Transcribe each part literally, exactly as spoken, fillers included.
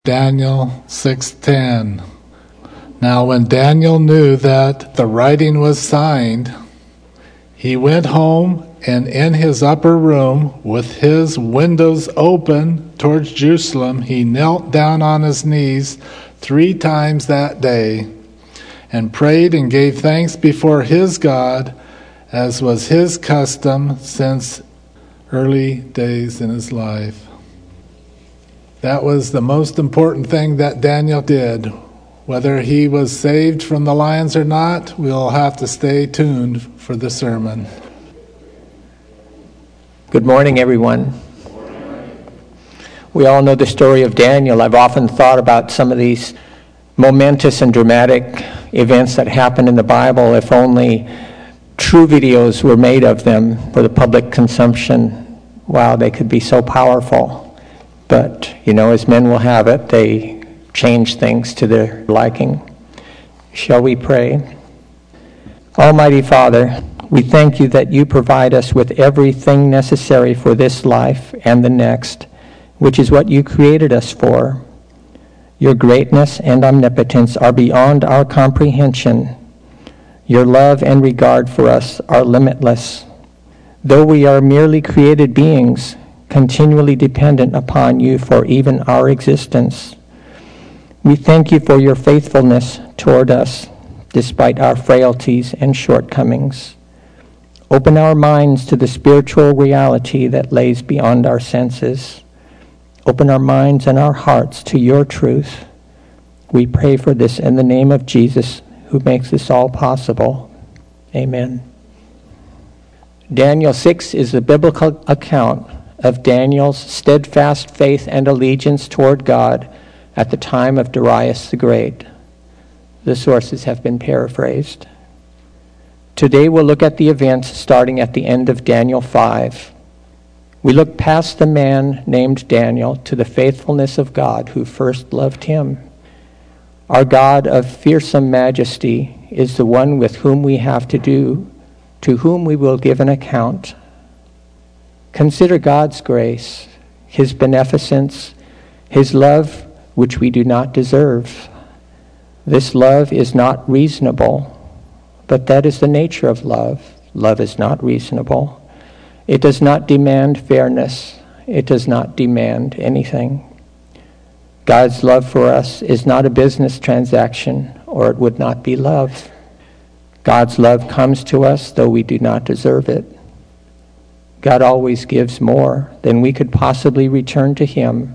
Daniel six ten. Now when Daniel knew that the writing was signed, he went home, and in his upper room, with his windows open towards Jerusalem, he knelt down on his knees three times that day, and prayed and gave thanks before his God, as was his custom since early days in his life. That was the most important thing that Daniel did. Whether he was saved from the lions or not, we'll have to stay tuned for the sermon. Good morning, everyone. We all know the story of Daniel. I've often thought about some of these momentous and dramatic events that happen in the Bible. If only true videos were made of them for the public consumption, wow, they could be so powerful. But, you know, as men will have it, they change things to their liking. Shall we pray? Almighty Father, we thank you that you provide us with everything necessary for this life and the next, which is what you created us for. Your greatness and omnipotence are beyond our comprehension. Your love and regard for us are limitless. Though we are merely created beings, continually dependent upon you for even our existence, we thank you for your faithfulness toward us, despite our frailties and shortcomings. Open our minds to the spiritual reality that lays beyond our senses. Open our minds and our hearts to your truth. We pray for this in the name of Jesus, who makes this all possible. Amen. Daniel six is a biblical account of Daniel's steadfast faith and allegiance toward God at the time of Darius the Great. The sources have been paraphrased. Today we'll look at the events starting at the end of Daniel five. We look past the man named Daniel to the faithfulness of God who first loved him. Our God of fearsome majesty is the one with whom we have to do, to whom we will give an account. Consider God's grace, his beneficence, his love which we do not deserve. This love is not reasonable, but that is the nature of love. Love is not reasonable. It does not demand fairness. It does not demand anything. God's love for us is not a business transaction, or it would not be love. God's love comes to us though we do not deserve it. God always gives more than we could possibly return to him.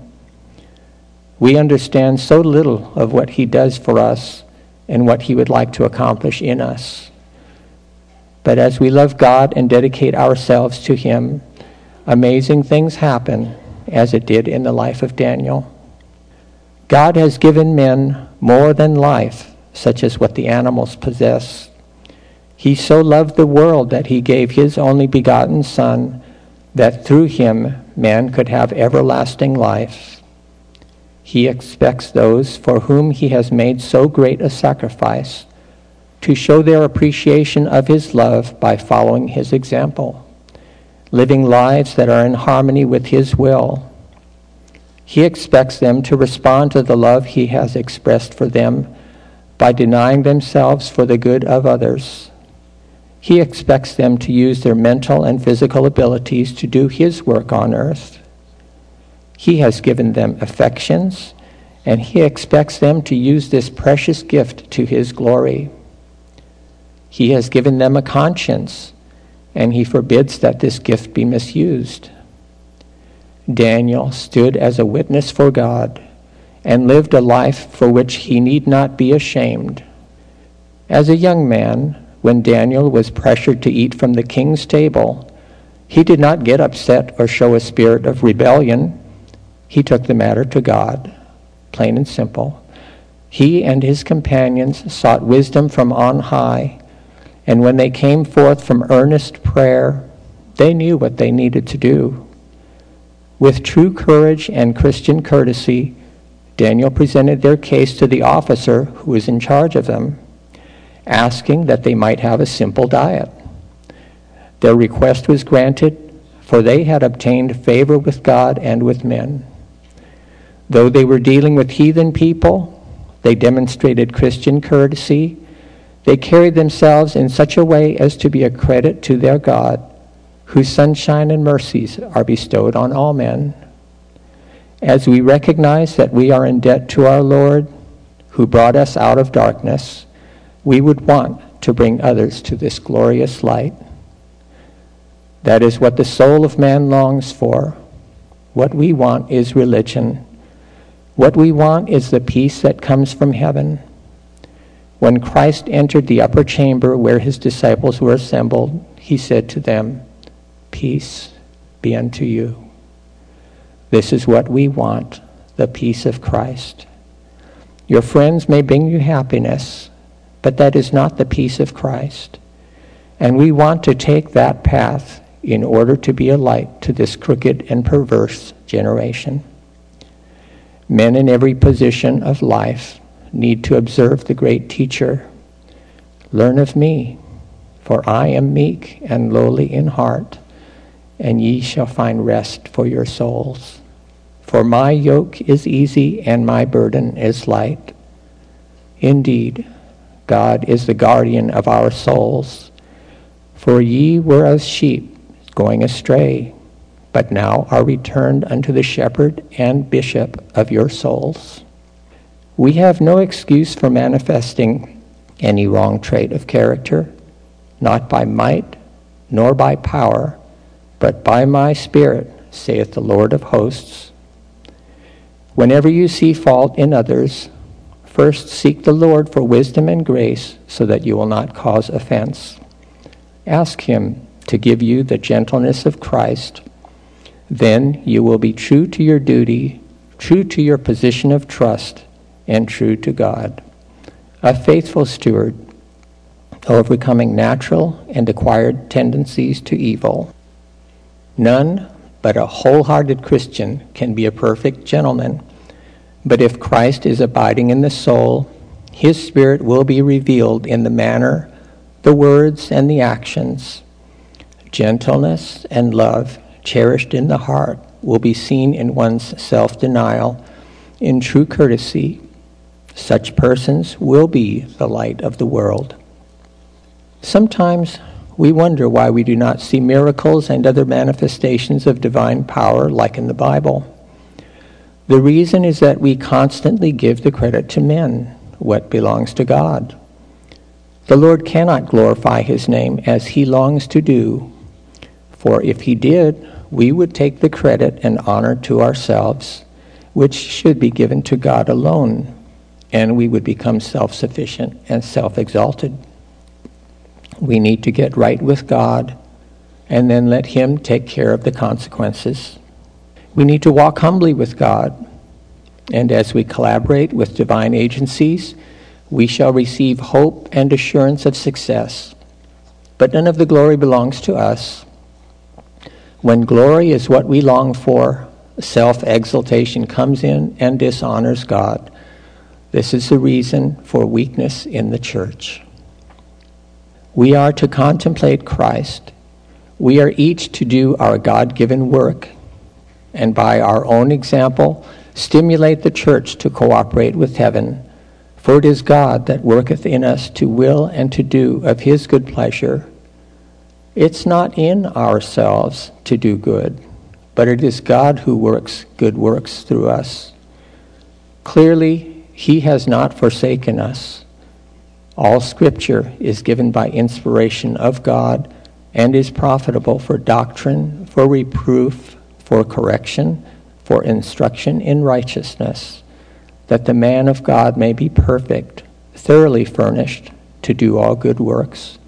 We understand so little of what he does for us and what he would like to accomplish in us. But as we love God and dedicate ourselves to him, amazing things happen, as it did in the life of Daniel. God has given men more than life, such as what the animals possess. He so loved the world that he gave his only begotten Son, that through him man could have everlasting life. He expects those for whom he has made so great a sacrifice to show their appreciation of his love by following his example, living lives that are in harmony with his will. He expects them to respond to the love he has expressed for them by denying themselves for the good of others. He expects them to use their mental and physical abilities to do his work on earth. He has given them affections, and he expects them to use this precious gift to his glory. He has given them a conscience, and he forbids that this gift be misused. Daniel stood as a witness for God and lived a life for which he need not be ashamed. As a young man, when Daniel was pressured to eat from the king's table, he did not get upset or show a spirit of rebellion. He took the matter to God, plain and simple. He and his companions sought wisdom from on high, and when they came forth from earnest prayer, they knew what they needed to do. With true courage and Christian courtesy, Daniel presented their case to the officer who was in charge of them, asking that they might have a simple diet. Their request was granted, for they had obtained favor with God and with men. Though they were dealing with heathen people, they demonstrated Christian courtesy. They carried themselves in such a way as to be a credit to their God, whose sunshine and mercies are bestowed on all men. As we recognize that we are in debt to our Lord, who brought us out of darkness, we would want to bring others to this glorious light. That is what the soul of man longs for. What we want is religion. What we want is the peace that comes from heaven. When Christ entered the upper chamber where his disciples were assembled, he said to them, "Peace be unto you." This is what we want, the peace of Christ. Your friends may bring you happiness, but that is not the peace of Christ. And we want to take that path in order to be a light to this crooked and perverse generation. Men in every position of life need to observe the great teacher. Learn of me, for I am meek and lowly in heart, and ye shall find rest for your souls. For my yoke is easy and my burden is light. Indeed, God is the guardian of our souls. For ye were as sheep going astray, but now are returned unto the shepherd and bishop of your souls. We have no excuse for manifesting any wrong trait of character, not by might nor by power, but by my Spirit, saith the Lord of hosts. Whenever you see fault in others, first seek the Lord for wisdom and grace so that you will not cause offense. Ask him to give you the gentleness of Christ. Then you will be true to your duty, true to your position of trust, and true to God. A faithful steward, overcoming natural and acquired tendencies to evil. None but a wholehearted Christian can be a perfect gentleman. But if Christ is abiding in the soul, his Spirit will be revealed in the manner, the words, and the actions. Gentleness and love cherished in the heart will be seen in one's self-denial, in true courtesy. Such persons will be the light of the world. Sometimes we wonder why we do not see miracles and other manifestations of divine power like in the Bible. The reason is that we constantly give the credit to men, what belongs to God. The Lord cannot glorify his name as he longs to do, for if he did, we would take the credit and honor to ourselves, which should be given to God alone, and we would become self-sufficient and self-exalted. We need to get right with God and then let him take care of the consequences. We need to walk humbly with God, and as we collaborate with divine agencies, we shall receive hope and assurance of success. But none of the glory belongs to us. When glory is what we long for, self-exaltation comes in and dishonors God. This is the reason for weakness in the church. We are to contemplate Christ. We are each to do our God-given work, and by our own example, stimulate the church to cooperate with heaven. For it is God that worketh in us to will and to do of his good pleasure. It's not in ourselves to do good, but it is God who works good works through us. Clearly, he has not forsaken us. All Scripture is given by inspiration of God and is profitable for doctrine, for reproof, for correction, for instruction in righteousness, that the man of God may be perfect, thoroughly furnished to do all good works.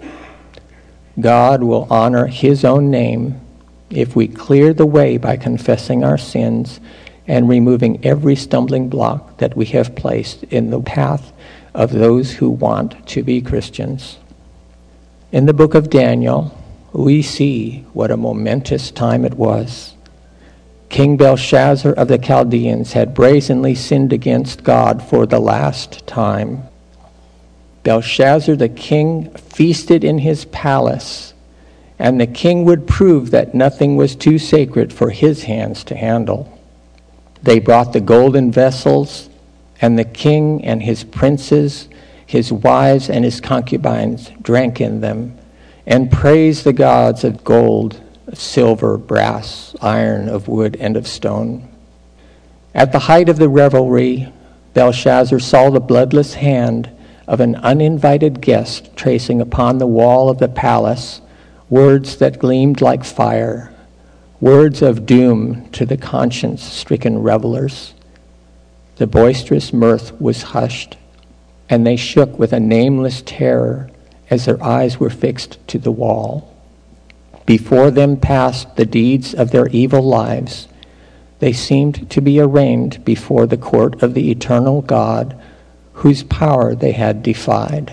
God will honor his own name if we clear the way by confessing our sins and removing every stumbling block that we have placed in the path of those who want to be Christians. In the book of Daniel, we see what a momentous time it was. King Belshazzar of the Chaldeans had brazenly sinned against God for the last time. Belshazzar the king feasted in his palace, and the king would prove that nothing was too sacred for his hands to handle. They brought the golden vessels, and the king and his princes, his wives and his concubines drank in them, and praised the gods of gold, of silver, brass, iron, of wood, and of stone. At the height of the revelry, Belshazzar saw the bloodless hand of an uninvited guest tracing upon the wall of the palace words that gleamed like fire, words of doom to the conscience-stricken revelers. The boisterous mirth was hushed, and they shook with a nameless terror as their eyes were fixed to the wall. Before them passed the deeds of their evil lives. They seemed to be arraigned before the court of the eternal God, whose power they had defied.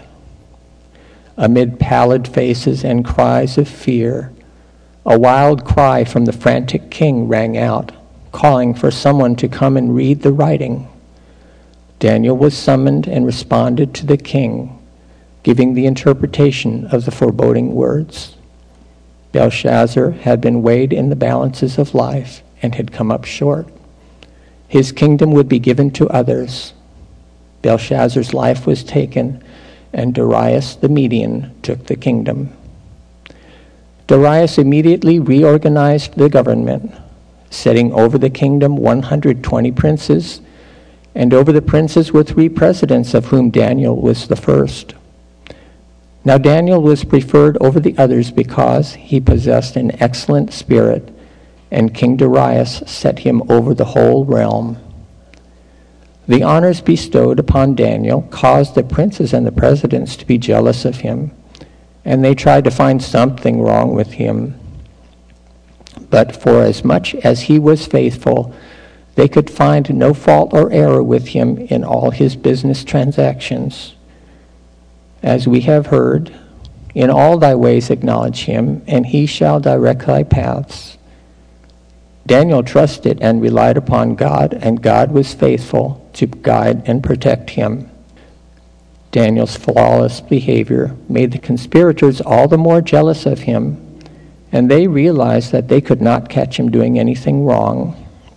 Amid pallid faces and cries of fear, a wild cry from the frantic king rang out, calling for someone to come and read the writing. Daniel was summoned and responded to the king, giving the interpretation of the foreboding words. Belshazzar had been weighed in the balances of life and had come up short. His kingdom would be given to others. Belshazzar's life was taken, and Darius the Median took the kingdom. Darius immediately reorganized the government, setting over the kingdom one hundred twenty princes, and over the princes were three presidents, of whom Daniel was the first. Now Daniel was preferred over the others because he possessed an excellent spirit, and King Darius set him over the whole realm. The honors bestowed upon Daniel caused the princes and the presidents to be jealous of him, and they tried to find something wrong with him. But for as much as he was faithful, they could find no fault or error with him in all his business transactions. As we have heard, in all thy ways acknowledge him, and he shall direct thy paths. Daniel trusted and relied upon God, and God was faithful to guide and protect him. Daniel's flawless behavior made the conspirators all the more jealous of him, and they realized that they could not catch him doing anything wrong,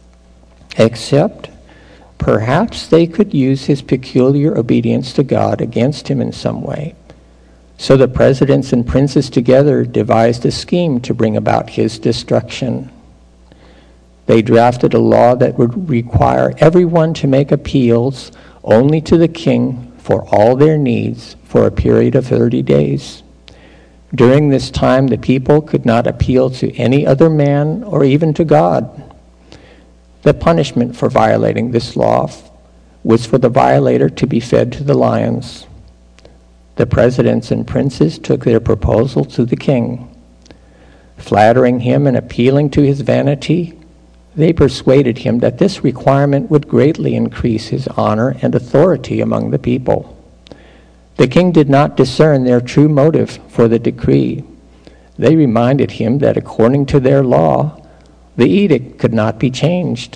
except perhaps they could use his peculiar obedience to God against him in some way. So the presidents and princes together devised a scheme to bring about his destruction. They drafted a law that would require everyone to make appeals only to the king for all their needs for a period of thirty days. During this time, the people could not appeal to any other man or even to God. The punishment for violating this law was for the violator to be fed to the lions. The presidents and princes took their proposal to the king. Flattering him and appealing to his vanity, they persuaded him that this requirement would greatly increase his honor and authority among the people. The king did not discern their true motive for the decree. They reminded him that according to their law, the edict could not be changed.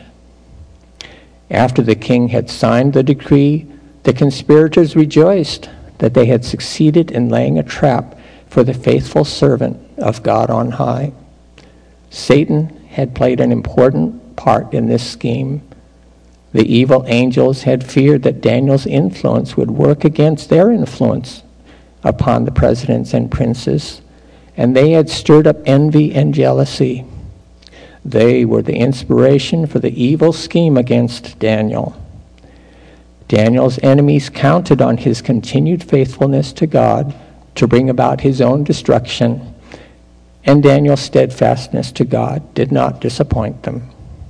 After the king had signed the decree, the conspirators rejoiced that they had succeeded in laying a trap for the faithful servant of God on high. Satan had played an important part in this scheme. The evil angels had feared that Daniel's influence would work against their influence upon the presidents and princes, and they had stirred up envy and jealousy. They were the inspiration for the evil scheme against Daniel. Daniel's enemies counted on his continued faithfulness to God to bring about his own destruction, and Daniel's steadfastness to God did not disappoint them.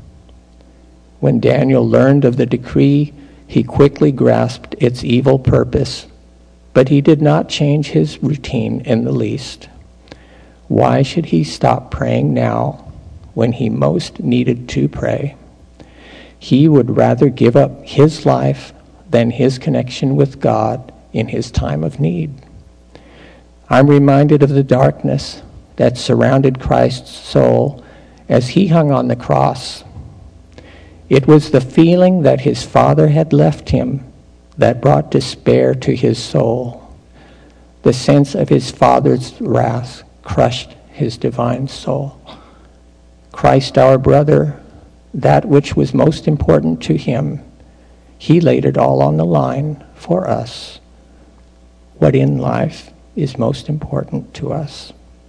When Daniel learned of the decree, he quickly grasped its evil purpose, but he did not change his routine in the least. Why should he stop praying now when he most needed to pray? He would rather give up his life than his connection with God in his time of need. I'm reminded of the darkness that surrounded Christ's soul as he hung on the cross. It was the feeling that his Father had left him that brought despair to his soul. The sense of his Father's wrath crushed his divine soul. Christ, our brother, that which was most important to him. He laid it all on the line for us. What in life is most important to us?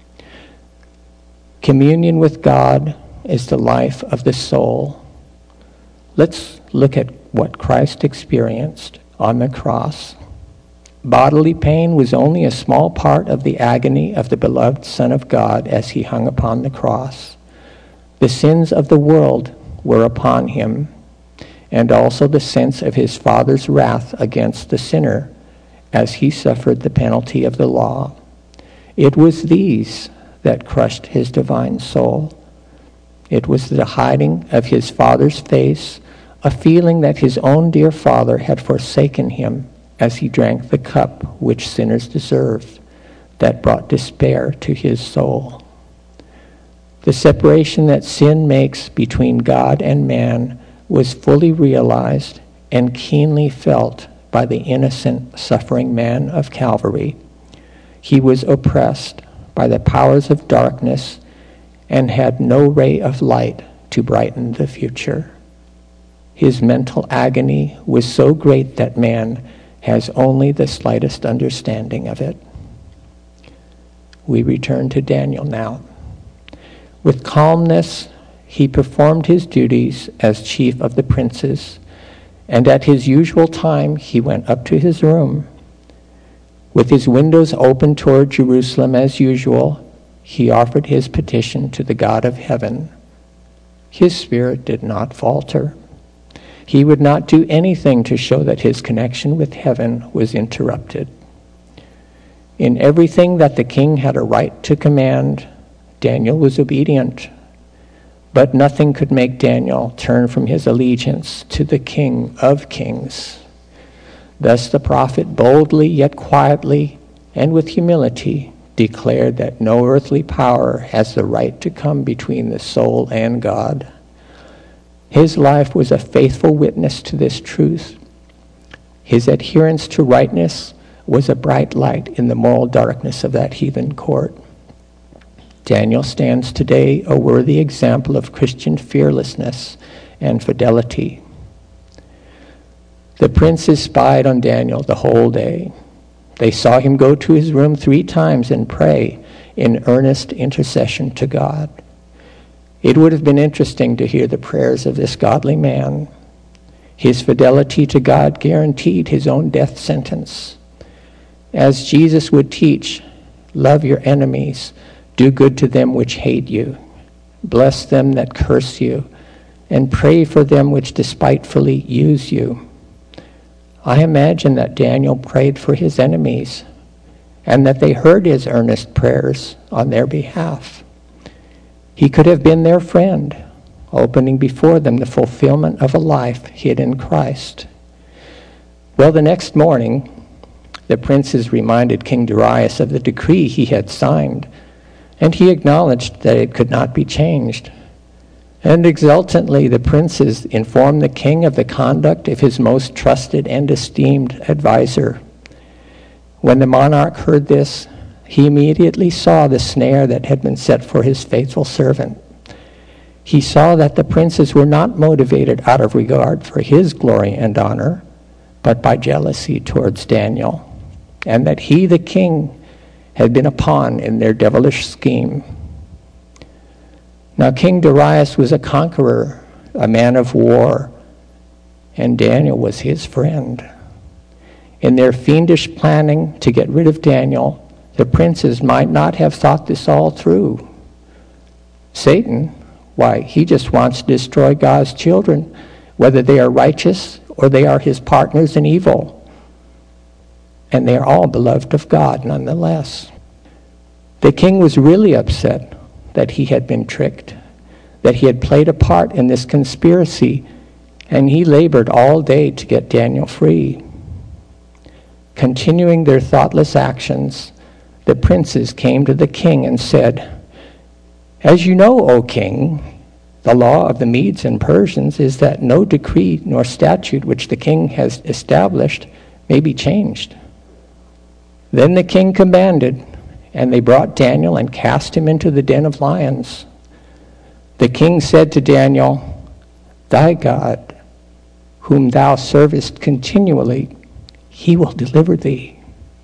Communion with God is the life of the soul. Let's look at what Christ experienced on the cross. Bodily pain was only a small part of the agony of the beloved Son of God as he hung upon the cross. The sins of the world were upon him, and also the sense of his Father's wrath against the sinner as he suffered the penalty of the law. It was these that crushed his divine soul. It was the hiding of his Father's face, a feeling that his own dear Father had forsaken him as he drank the cup which sinners deserved, that brought despair to his soul. The separation that sin makes between God and man was fully realized and keenly felt by the innocent, suffering man of Calvary. He was oppressed by the powers of darkness and had no ray of light to brighten the future. His mental agony was so great that man has only the slightest understanding of it. We return to Daniel now. With calmness, he performed his duties as chief of the princes, and at his usual time he went up to his room. With his windows open toward Jerusalem as usual, he offered his petition to the God of heaven. His spirit did not falter. He would not do anything to show that his connection with heaven was interrupted. In everything that the king had a right to command, Daniel was obedient. But nothing could make Daniel turn from his allegiance to the King of Kings. Thus the prophet boldly yet quietly and with humility declared that no earthly power has the right to come between the soul and God. His life was a faithful witness to this truth. His adherence to rightness was a bright light in the moral darkness of that heathen court. Daniel stands today a worthy example of Christian fearlessness and fidelity. The princes spied on Daniel the whole day. They saw him go to his room three times and pray in earnest intercession to God. It would have been interesting to hear the prayers of this godly man. His fidelity to God guaranteed his own death sentence. As Jesus would teach, love your enemies, do good to them which hate you, bless them that curse you, and pray for them which despitefully use you. I imagine that Daniel prayed for his enemies and that they heard his earnest prayers on their behalf. He could have been their friend, opening before them the fulfillment of a life hid in Christ. Well, the next morning, the princes reminded King Darius of the decree he had signed, and he acknowledged that it could not be changed. And exultantly the princes informed the king of the conduct of his most trusted and esteemed advisor. When the monarch heard this, he immediately saw the snare that had been set for his faithful servant. He saw that the princes were not motivated out of regard for his glory and honor, but by jealousy towards Daniel, and that he, the king, had been a pawn in their devilish scheme. Now King Darius was a conqueror, a man of war, and Daniel was his friend. In their fiendish planning to get rid of Daniel, the princes might not have thought this all through. Satan, why, he just wants to destroy God's children, whether they are righteous or they are his partners in evil. And they are all beloved of God nonetheless. The king was really upset that he had been tricked, that he had played a part in this conspiracy, and he labored all day to get Daniel free. Continuing their thoughtless actions, the princes came to the king and said, "As you know, O king, the law of the Medes and Persians is that no decree nor statute which the king has established may be changed." Then the king commanded, and they brought Daniel and cast him into the den of lions. The king said to Daniel, thy God, whom thou servest continually, he will deliver thee.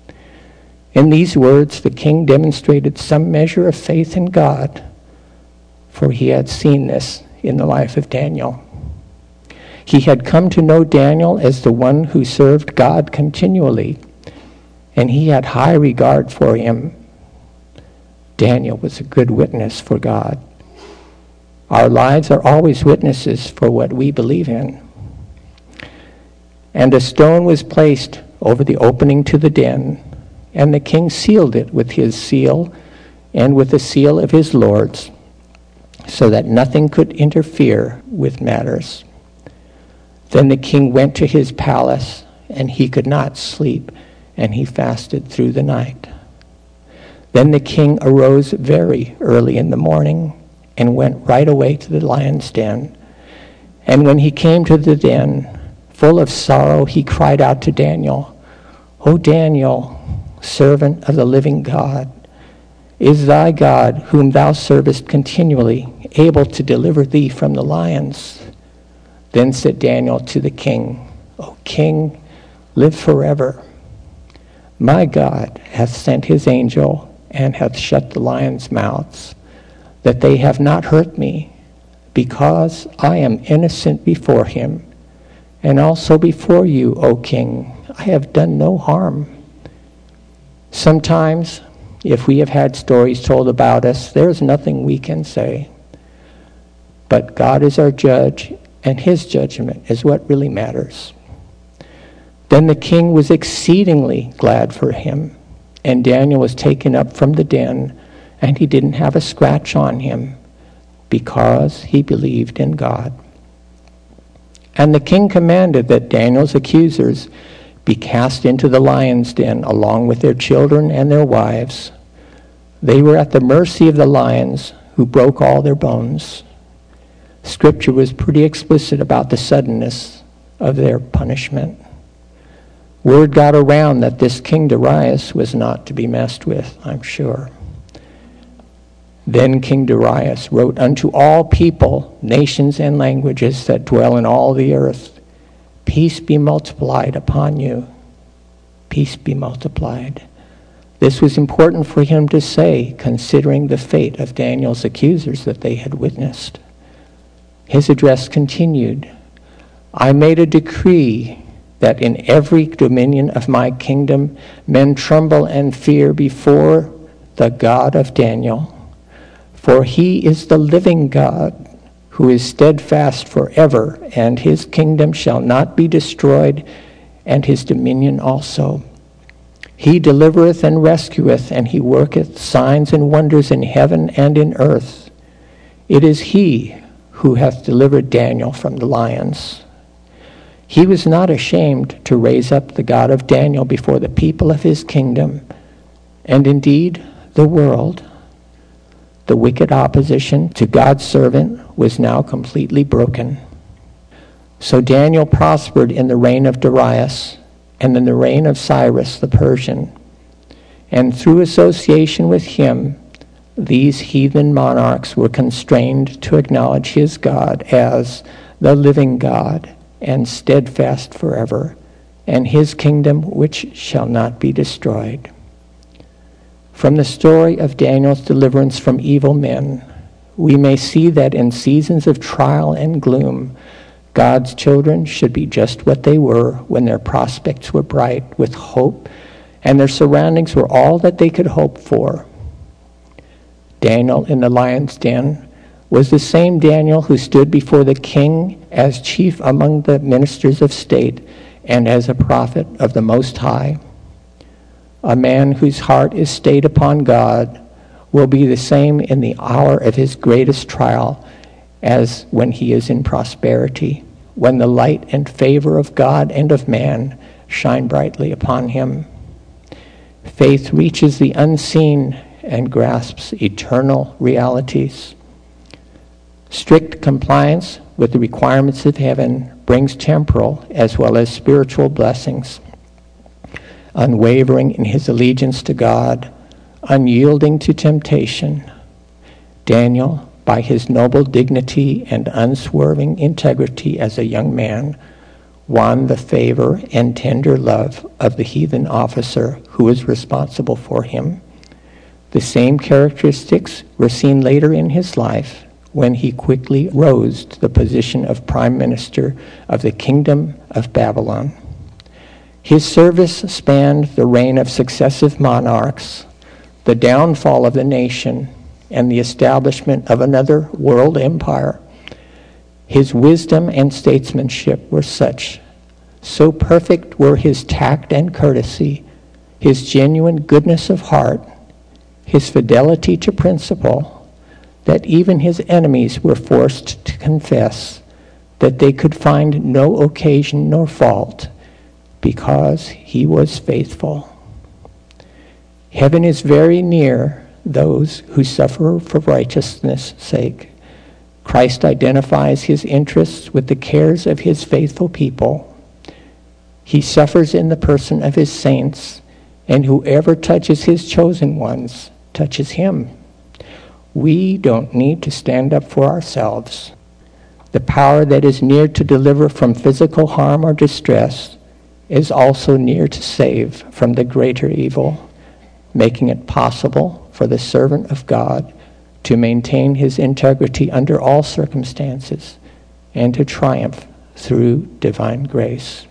In these words, the king demonstrated some measure of faith in God, for he had seen this in the life of Daniel. He had come to know Daniel as the one who served God continually, and he had high regard for him. Daniel was a good witness for God. Our lives are always witnesses for what we believe in. And a stone was placed over the opening to the den, and the king sealed it with his seal and with the seal of his lords, so that nothing could interfere with matters. Then the king went to his palace, and he could not sleep, and he fasted through the night. Then the king arose very early in the morning and went right away to the lion's den. And when he came to the den, full of sorrow, he cried out to Daniel, "O Daniel, servant of the living God, is thy God, whom thou servest continually, able to deliver thee from the lions?" Then said Daniel to the king, "O king, live forever. My God hath sent his angel and hath shut the lions' mouths, that they have not hurt me, because I am innocent before him, and also before you, O king. I have done no harm." Sometimes, if we have had stories told about us, there is nothing we can say. But God is our judge, and his judgment is what really matters. Then the king was exceedingly glad for him, and Daniel was taken up from the den, and he didn't have a scratch on him, because he believed in God. And the king commanded that Daniel's accusers be cast into the lion's den along with their children and their wives. They were at the mercy of the lions, who broke all their bones. Scripture was pretty explicit about the suddenness of their punishment. Word got around that this King Darius was not to be messed with, I'm sure. Then King Darius wrote unto all people, nations, and languages that dwell in all the earth, "Peace be multiplied upon you. Peace be multiplied." This was important for him to say, considering the fate of Daniel's accusers that they had witnessed. His address continued, "I made a decree that in every dominion of my kingdom men tremble and fear before the God of Daniel. For he is the living God, who is steadfast forever, and his kingdom shall not be destroyed, and his dominion also. He delivereth and rescueth, and he worketh signs and wonders in heaven and in earth. It is he who hath delivered Daniel from the lions." He was not ashamed to raise up the God of Daniel before the people of his kingdom, and indeed the world. The wicked opposition to God's servant was now completely broken. So Daniel prospered in the reign of Darius and in the reign of Cyrus the Persian. And through association with him, these heathen monarchs were constrained to acknowledge his God as the living God and steadfast forever, and his kingdom which shall not be destroyed. From the story of Daniel's deliverance from evil men, we may see that in seasons of trial and gloom, God's children should be just what they were when their prospects were bright with hope and their surroundings were all that they could hope for. Daniel in the lion's den was the same Daniel who stood before the king as chief among the ministers of state and as a prophet of the Most High. A man whose heart is stayed upon God will be the same in the hour of his greatest trial as when he is in prosperity, when the light and favor of God and of man shine brightly upon him. Faith reaches the unseen and grasps eternal realities. Strict compliance with the requirements of heaven brings temporal as well as spiritual blessings. Unwavering in his allegiance to God, unyielding to temptation, Daniel by his noble dignity and unswerving integrity as a young man, won the favor and tender love of the heathen officer who was responsible for him. The same characteristics were seen later in his life when he quickly rose to the position of prime minister of the kingdom of Babylon. His service spanned the reign of successive monarchs, the downfall of the nation, and the establishment of another world empire. His wisdom and statesmanship were such, so perfect were his tact and courtesy, his genuine goodness of heart, his fidelity to principle, that even his enemies were forced to confess that they could find no occasion nor fault because he was faithful. Heaven is very near those who suffer for righteousness' sake. Christ identifies his interests with the cares of his faithful people. He suffers in the person of his saints, and whoever touches his chosen ones touches him. We don't need to stand up for ourselves. The power that is near to deliver from physical harm or distress is also near to save from the greater evil, making it possible for the servant of God to maintain his integrity under all circumstances and to triumph through divine grace.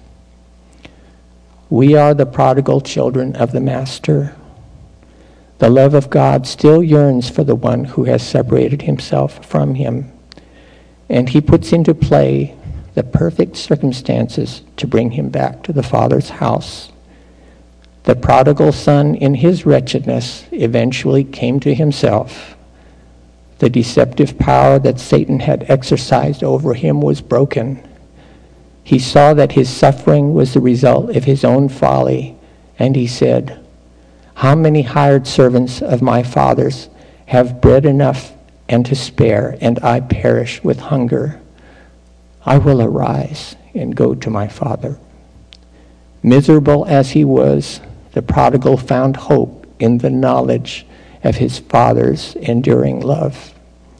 We are the prodigal children of the Master. The love of God still yearns for the one who has separated himself from him, and he puts into play the perfect circumstances to bring him back to the Father's house. The prodigal son in his wretchedness eventually came to himself. The deceptive power that Satan had exercised over him was broken. He saw that his suffering was the result of his own folly, and he said, "How many hired servants of my father's have bread enough and to spare, and I perish with hunger? I will arise and go to my father." Miserable as he was, the prodigal found hope in the knowledge of his father's enduring love.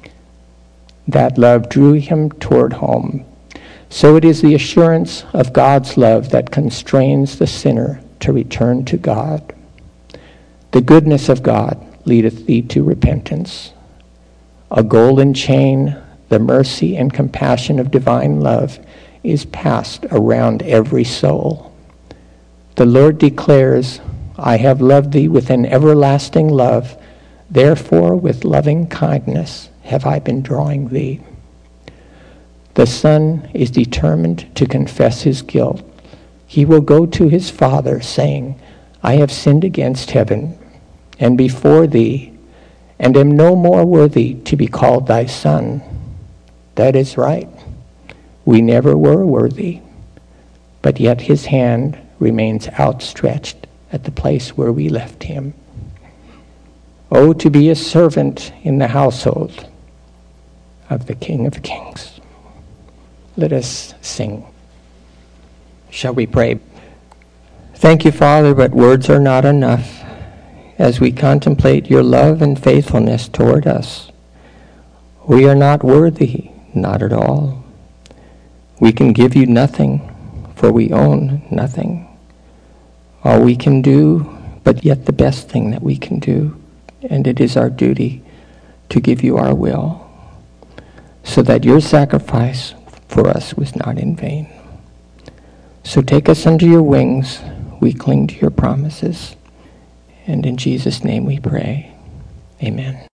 That love drew him toward home. So it is the assurance of God's love that constrains the sinner to return to God. The goodness of God leadeth thee to repentance. A golden chain, the mercy and compassion of divine love, is passed around every soul. The Lord declares, "I have loved thee with an everlasting love, therefore with loving kindness have I been drawing thee." The Son is determined to confess his guilt. He will go to his Father, saying, "I have sinned against heaven and before thee, and am no more worthy to be called thy son." That is right. We never were worthy, but yet his hand remains outstretched at the place where we left him. Oh, to be a servant in the household of the King of Kings. Let us sing. Shall we pray? Thank you, Father, but words are not enough as we contemplate your love and faithfulness toward us. We are not worthy, not at all. We can give you nothing, for we own nothing. All we can do, but yet the best thing that we can do, and it is our duty to give you our will, so that your sacrifice for us was not in vain. So take us under your wings. We cling to your promises. And in Jesus' name we pray. Amen.